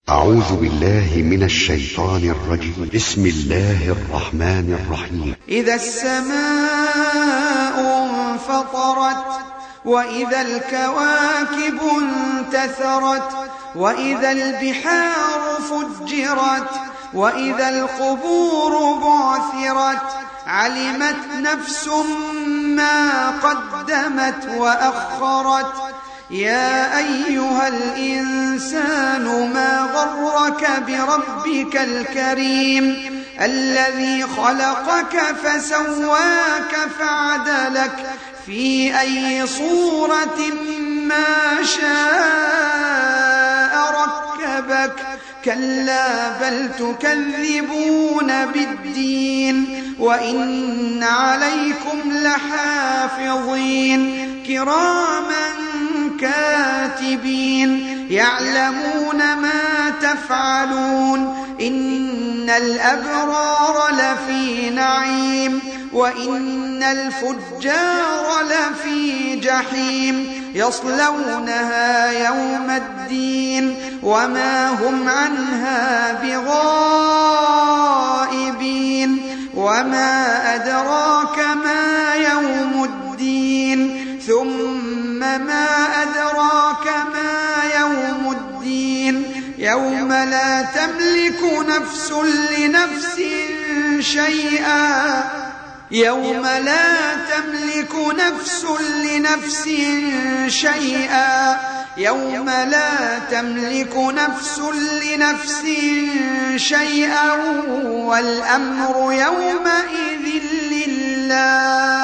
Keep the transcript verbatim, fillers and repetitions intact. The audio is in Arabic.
أعوذ بالله من الشيطان الرجيم. بسم الله الرحمن الرحيم. إذا السماء انفطرت وإذا الكواكب انتثرت وإذا البحار فجرت وإذا القبور بعثرت علمت نفس ما قدمت وأخرت. يا أيها الإنسان ما غرك بربك الكريم الذي خلقك فسواك فعدلك في أي صورة ما شاء ركبك. كلا بل تكذبون بالدين وإن عليكم لحافظين كراما كاتبين يعلمون ما تفعلون. إن الأبرار لفي نعيم وإن الفجار لفي جحيم يصلونها يوم الدين وما هم عنها بغائبين. وما أدراك ما يوم الدين ثم ما أدراك ما يوم الدين يوم لا تملك نفس لنفس شيئا يوم لا تملك نفس لنفس شيئا يوم لا تملك نفس لنفس شيئا والأمر يومئذ لله.